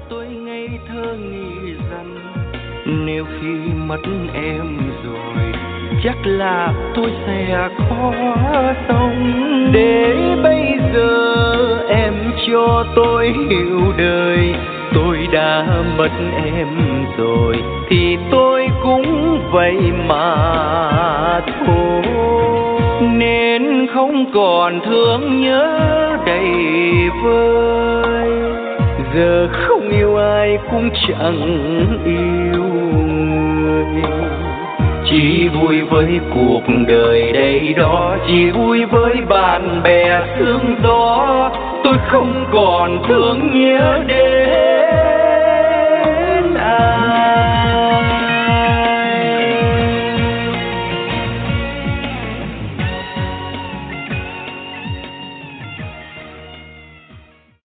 tôi ngây thơ nghĩ rằng nếu khi mất em rồi chắc là tôi sẽ khó sống. Để bây giờ em cho tôi hiểu đời, tôi đã mất em rồi thì tôi cũng vậy mà thôi. Nên không còn thương nhớ đầy vơi, giờ không yêu ai cũng chẳng yêu người. Chỉ vui với cuộc đời đây đó, chỉ vui với bạn bè sương gió, tôi không còn thương nhớ đêm.